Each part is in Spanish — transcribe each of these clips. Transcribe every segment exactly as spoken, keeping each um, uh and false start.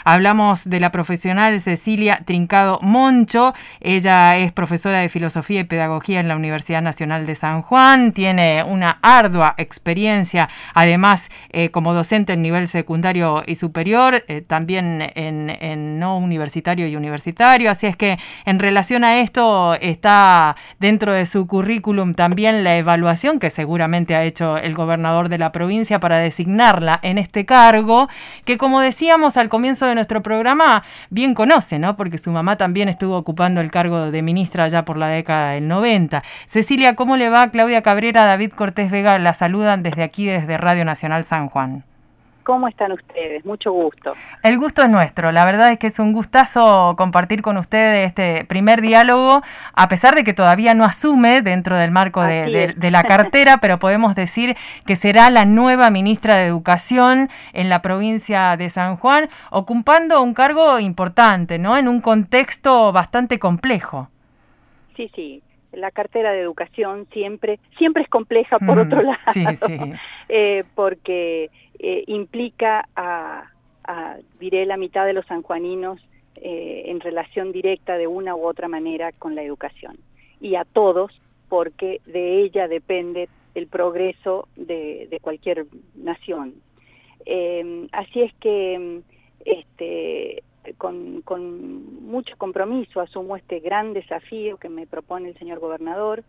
Hablamos de la profesional Cecilia Trincado Moncho. Ella es profesora de Filosofía y Pedagogía en la Universidad Nacional de San Juan. Tiene una ardua experiencia, además, eh, como docente en nivel secundario y superior, eh, también en, en no universitario y universitario. Así es que en relación a esto está dentro de su currículum también la evaluación que seguramente ha hecho el gobernador de la provincia para designarla en este cargo, que como decíamos al comienzo de nuestro programa, bien conoce, ¿no? Porque su mamá también estuvo ocupando el cargo de ministra ya por la década del noventa. Cecilia, ¿cómo le va? Claudia Cabrera, David Cortés Vega, la saludan desde aquí, desde Radio Nacional San Juan. ¿Cómo están ustedes? Mucho gusto. El gusto es nuestro. La verdad es que es un gustazo compartir con ustedes este primer diálogo, a pesar de que todavía no asume dentro del marco de, de, de la cartera, pero podemos decir que será la nueva ministra de Educación en la provincia de San Juan, ocupando un cargo importante, ¿no? En un contexto bastante complejo. Sí, sí. La cartera de Educación siempre, siempre es compleja por mm, otro lado, sí, sí. Eh, porque eh, implica a, a, diré, la mitad de los sanjuaninos eh, en relación directa de una u otra manera con la educación. Y a todos, porque de ella depende el progreso de, de cualquier nación. Eh, así es que este Con, con mucho compromiso asumo este gran desafío que me propone el señor gobernador,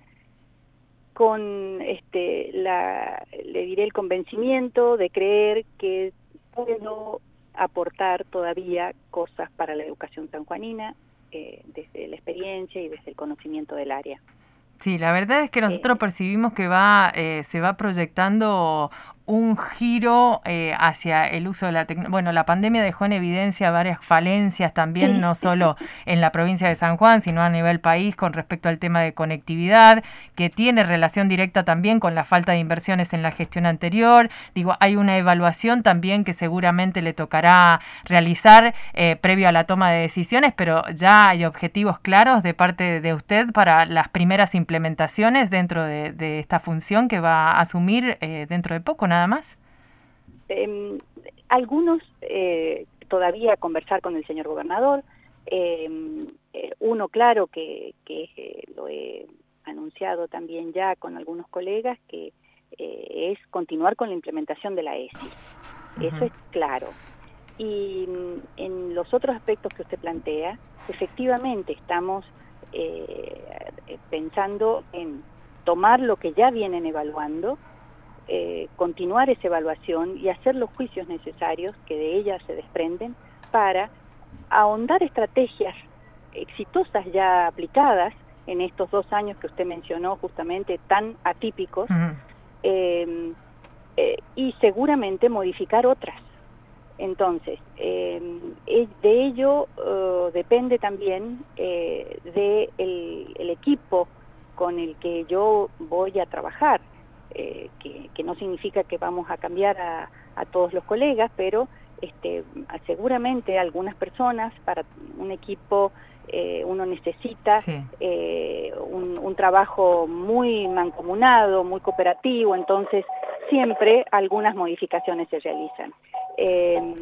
con este la le diré el convencimiento de creer que puedo aportar todavía cosas para la educación sanjuanina eh, desde la experiencia y desde el conocimiento del área. Sí, la verdad es que nosotros eh, percibimos que va eh, se va proyectando un giro eh, hacia el uso de la tecnología. Bueno, la pandemia dejó en evidencia varias falencias también, no solo en la provincia de San Juan, sino a nivel país con respecto al tema de conectividad, que tiene relación directa también con la falta de inversiones en la gestión anterior. Digo, hay una evaluación también que seguramente le tocará realizar eh, previo a la toma de decisiones, pero ya hay objetivos claros de parte de usted para las primeras implementaciones dentro de, de esta función que va a asumir eh, dentro de poco, nada más. Eh, algunos eh, todavía conversar con el señor gobernador, eh, eh, uno claro que, que eh, lo he anunciado también ya con algunos colegas, que eh, es continuar con la implementación de la E S I. Uh-huh. Eso es claro. Y en los otros aspectos que usted plantea, efectivamente estamos eh, pensando en tomar lo que ya vienen evaluando, Eh, continuar esa evaluación y hacer los juicios necesarios que de ella se desprenden para ahondar estrategias exitosas ya aplicadas en estos dos años que usted mencionó justamente tan atípicos, uh-huh. eh, eh, y seguramente modificar otras. Entonces, eh, de ello uh, depende también eh, de el, el equipo con el que yo voy a trabajar. Eh, que, que no significa que vamos a cambiar a, a todos los colegas, pero este, seguramente algunas personas, para un equipo eh, uno necesita sí. eh, un, un trabajo muy mancomunado, muy cooperativo, entonces siempre algunas modificaciones se realizan. Eh,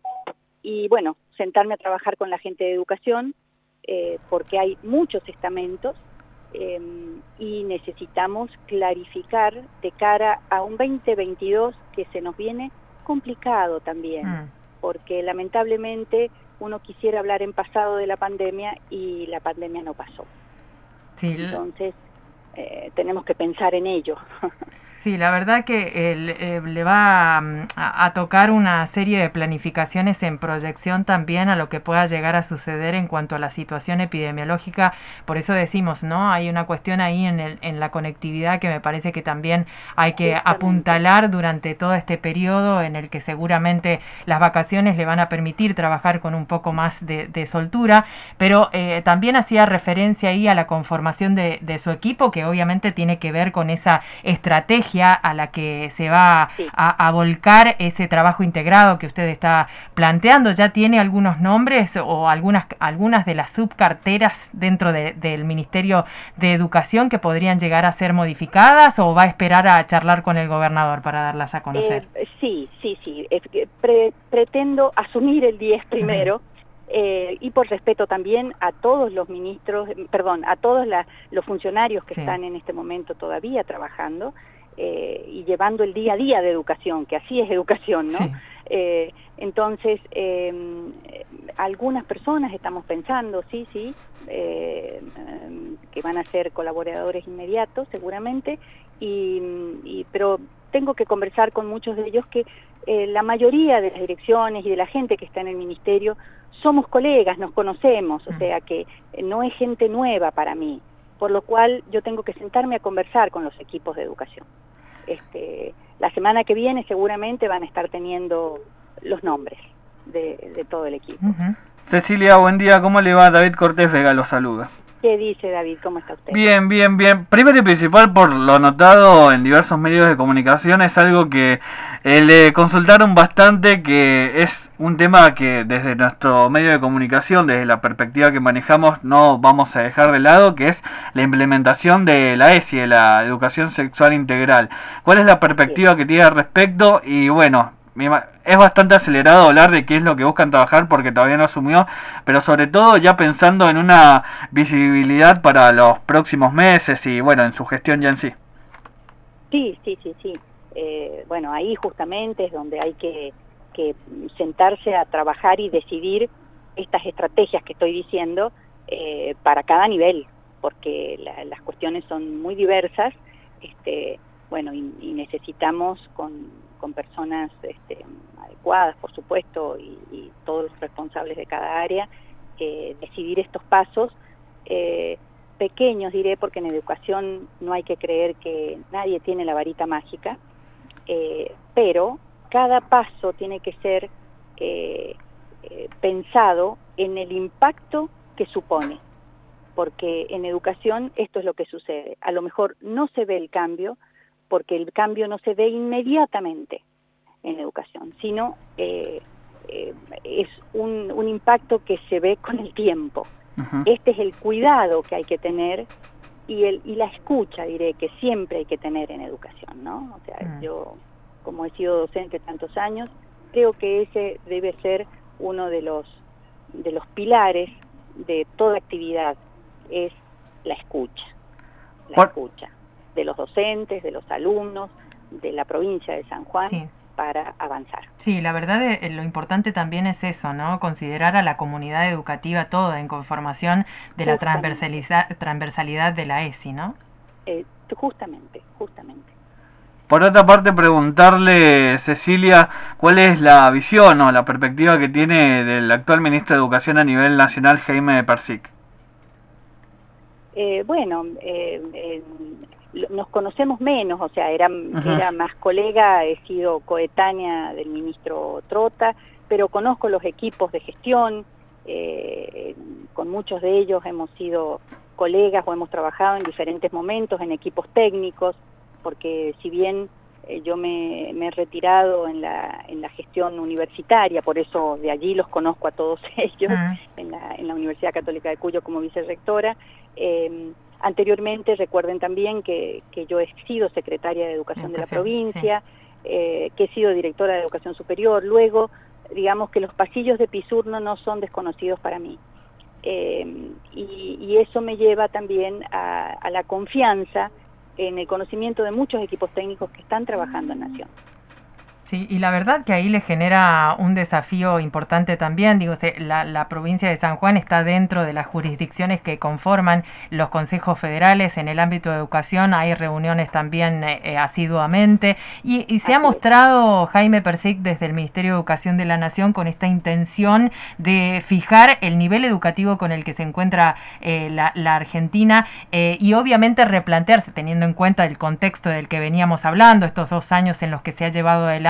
y bueno, sentarme a trabajar con la gente de educación, eh, porque hay muchos estamentos, Eh, y necesitamos clarificar de cara a un veinte veintidós que se nos viene complicado también, mm. porque lamentablemente uno quisiera hablar en pasado de la pandemia y la pandemia no pasó. Sí. Entonces eh, tenemos que pensar en ello. Sí, la verdad que eh, eh, le va a, a tocar una serie de planificaciones en proyección también a lo que pueda llegar a suceder en cuanto a la situación epidemiológica. Por eso decimos, ¿no? Hay una cuestión ahí en, el, en la conectividad que me parece que también hay que apuntalar durante todo este periodo en el que seguramente las vacaciones le van a permitir trabajar con un poco más de, de soltura, pero eh, también hacía referencia ahí a la conformación de, de su equipo, que obviamente tiene que ver con esa estrategia estrategia a la que se va sí. a, a volcar ese trabajo integrado que usted está planteando? ¿Ya tiene algunos nombres o algunas, algunas de las subcarteras dentro de, del Ministerio de Educación que podrían llegar a ser modificadas, o va a esperar a charlar con el gobernador para darlas a conocer? Eh, sí, sí, sí. Pre pretendo asumir el diez primero. Uh-huh. Eh, y por respeto también a todos los ministros, perdón, a todos la, los funcionarios que sí. están en este momento todavía trabajando eh, y llevando el día a día de educación, que así es educación, ¿no? Sí. Eh, entonces, eh, algunas personas estamos pensando, sí, sí, eh, que van a ser colaboradores inmediatos seguramente, y, y, pero tengo que conversar con muchos de ellos que eh, la mayoría de las direcciones y de la gente que está en el ministerio somos colegas, nos conocemos, o sea que no es gente nueva para mí, por lo cual yo tengo que sentarme a conversar con los equipos de educación. Este, la semana que viene seguramente van a estar teniendo los nombres de, de todo el equipo. Uh-huh. Cecilia, buen día, ¿cómo le va? David Cortés Vega lo saluda. ¿Qué dice David? ¿Cómo está usted? Bien, bien, bien. Primero y principal, por lo notado en diversos medios de comunicación, es algo que eh, le consultaron bastante, que es un tema que desde nuestro medio de comunicación, desde la perspectiva que manejamos, no vamos a dejar de lado, que es la implementación de la E S I, de la Educación Sexual Integral. ¿Cuál es la perspectiva que tiene al respecto? Y bueno, es bastante acelerado hablar de qué es lo que buscan trabajar porque todavía no asumió, pero sobre todo ya pensando en una visibilidad para los próximos meses y bueno, en su gestión ya en sí. Sí, sí, sí, sí. Eh, bueno, ahí justamente es donde hay que, que sentarse a trabajar y decidir estas estrategias que estoy diciendo eh, para cada nivel, porque la, las cuestiones son muy diversas, este, bueno, y, y necesitamos con con personas este, adecuadas, por supuesto, y, y todos los responsables de cada área, eh, decidir estos pasos eh, pequeños, diré, porque en educación no hay que creer que nadie tiene la varita mágica, eh, pero cada paso tiene que ser eh, eh, pensado en el impacto que supone, porque en educación esto es lo que sucede. A lo mejor no se ve el cambio, porque el cambio no se ve inmediatamente en educación, sino eh, eh, es un, un impacto que se ve con el tiempo. Uh-huh. Este es el cuidado que hay que tener y, el, y la escucha, diré, que siempre hay que tener en educación, ¿no? O sea, uh-huh. yo, como he sido docente tantos años, creo que ese debe ser uno de los, de los pilares de toda actividad, es la escucha, la Por... escucha. de los docentes, de los alumnos, de la provincia de San Juan, sí. para avanzar. Sí, la verdad eh, lo importante también es eso, ¿no? Considerar a la comunidad educativa toda en conformación de la transversalidad, transversalidad de la E S I, ¿no? Eh, justamente, justamente. Por otra parte, preguntarle, Cecilia, ¿cuál es la visión o la perspectiva que tiene del actual ministro de Educación a nivel nacional, Jaime Persic? Eh, bueno, eh, eh, nos conocemos menos, o sea, era, uh-huh. era más colega, he sido coetánea del ministro Trota, pero conozco los equipos de gestión, eh, con muchos de ellos hemos sido colegas o hemos trabajado en diferentes momentos en equipos técnicos, porque si bien eh, yo me, me he retirado en la, en la gestión universitaria, por eso de allí los conozco a todos ellos, uh-huh. en, la, en la Universidad Católica de Cuyo como vicerrectora. Eh, anteriormente recuerden también que, que yo he sido secretaria de Educación, Educación de la provincia, sí. eh, que he sido directora de Educación Superior, luego digamos que los pasillos de Pisurno no son desconocidos para mí. Eh, y, y eso me lleva también a, a la confianza en el conocimiento de muchos equipos técnicos que están trabajando en Nación. Sí, y la verdad que ahí le genera un desafío importante también. Digo, la, la provincia de San Juan está dentro de las jurisdicciones que conforman los consejos federales. En el ámbito de educación hay reuniones también eh, asiduamente. Y, y se ha mostrado Jaime Persic desde el Ministerio de Educación de la Nación con esta intención de fijar el nivel educativo con el que se encuentra eh, la, la Argentina eh, y obviamente replantearse, teniendo en cuenta el contexto del que veníamos hablando, estos dos años en los que se ha llevado adelante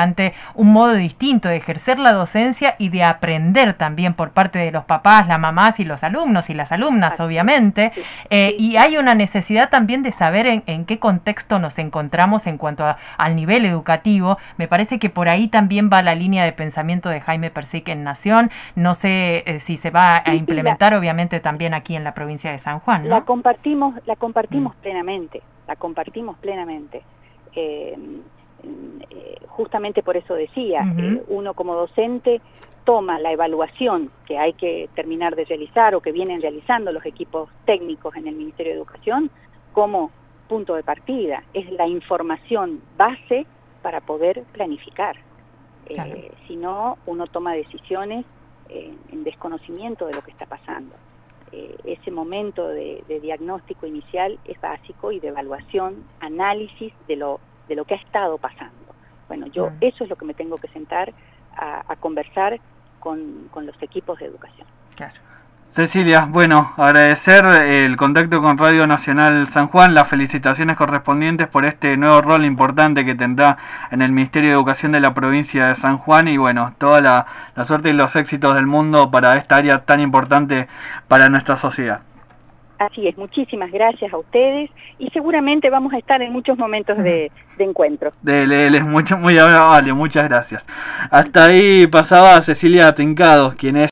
adelante un modo distinto de ejercer la docencia y de aprender también por parte de los papás, las mamás y los alumnos y las alumnas, obviamente. Eh, y hay una necesidad también de saber en, en qué contexto nos encontramos en cuanto a, al nivel educativo. Me parece que por ahí también va la línea de pensamiento de Jaime Persic en Nación. No sé eh, si se va a implementar, obviamente, también aquí en la provincia de San Juan, ¿no? La compartimos, la compartimos mm. plenamente, la compartimos plenamente. Eh, eh, justamente por eso decía, uh-huh. eh, uno como docente toma la evaluación que hay que terminar de realizar o que vienen realizando los equipos técnicos en el Ministerio de Educación como punto de partida. Es la información base para poder planificar. Claro. Eh, si no, uno toma decisiones eh, en desconocimiento de lo que está pasando. Eh, ese momento de, de diagnóstico inicial es básico y de evaluación, análisis de lo, de lo que ha estado pasando. Bueno, yo mm. eso es lo que me tengo que sentar a, a conversar con, con los equipos de educación. Claro. Cecilia, bueno, agradecer el contacto con Radio Nacional San Juan, las felicitaciones correspondientes por este nuevo rol importante que tendrá en el Ministerio de Educación de la provincia de San Juan y bueno, toda la, la suerte y los éxitos del mundo para esta área tan importante para nuestra sociedad. Así es, muchísimas gracias a ustedes y seguramente vamos a estar en muchos momentos de, de encuentro. De, de, de, mucho, muy amable, muchas gracias. Hasta ahí pasaba Cecilia Trincado, quien es